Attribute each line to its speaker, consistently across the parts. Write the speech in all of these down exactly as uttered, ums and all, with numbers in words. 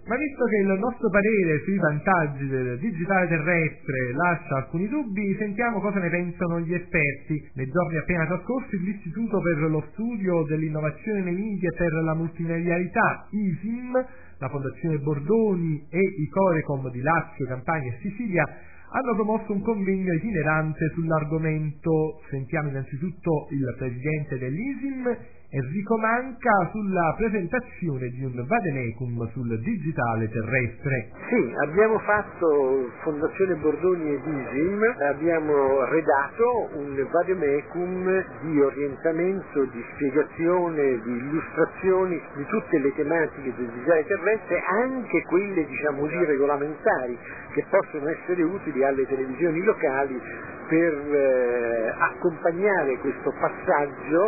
Speaker 1: Ma visto che il nostro parere sui vantaggi del digitale terrestre lascia alcuni dubbi, sentiamo cosa ne pensano gli esperti. Nei giorni appena trascorsi l'Istituto per lo Studio dell'Innovazione nei Media e per la Multimedialità, I S I M, la Fondazione Bordoni e i Corecom di Lazio, Campania e Sicilia hanno promosso un convegno itinerante sull'argomento. Sentiamo innanzitutto il presidente dell'I S I M, Enrico Manca, sulla presentazione di un vademecum sul digitale terrestre.
Speaker 2: Sì, abbiamo fatto, Fondazione Bordoni ed I S I M, abbiamo redatto un vademecum di orientamento, di spiegazione, di illustrazioni di tutte le tematiche del digitale terrestre, anche quelle, diciamo così, regolamentari, che possono essere utili alle televisioni locali per eh, accompagnare questo passaggio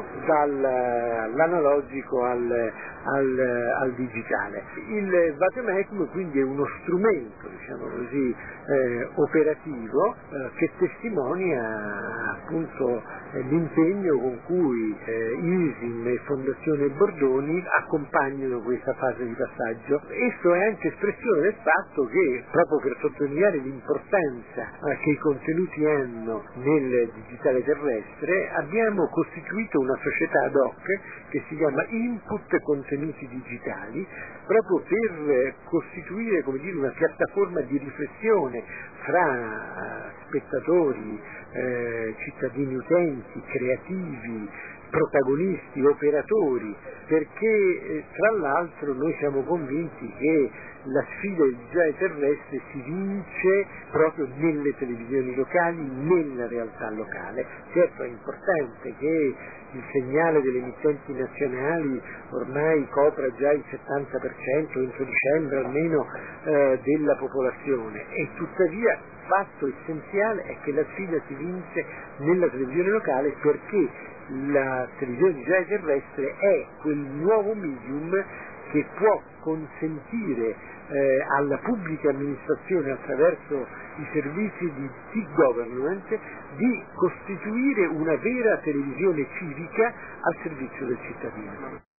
Speaker 2: dall'analogico al, al, al digitale. Il vademecum quindi è uno strumento, diciamo così, eh, operativo eh, che testimonia appunto eh, l'impegno con cui eh, I S I M e Fondazione Bordoni accompagnano questa fase di passaggio. Esso è anche espressione del fatto che, proprio per sottolineare l'importanza eh, che i contenuti hanno nel digitale terrestre, abbiamo costituito una società ad hoc che si chiama Input Contenuti Digitali, proprio per costituire, come dire, una piattaforma di riflessione fra spettatori, eh, cittadini utenti, creativi, protagonisti, operatori, perché eh, tra l'altro noi siamo convinti che la sfida del digitale terrestre si vince proprio nelle televisioni locali, nella realtà locale. Certo, è importante che il segnale delle emittenti nazionali ormai copra già il settanta per cento entro dicembre almeno eh, della popolazione, e tuttavia il fatto essenziale è che la sfida si vince nella televisione locale, perché la televisione digitale terrestre è quel nuovo medium che può consentire eh, alla pubblica amministrazione, attraverso i servizi di e-government, di costituire una vera televisione civica al servizio del cittadino.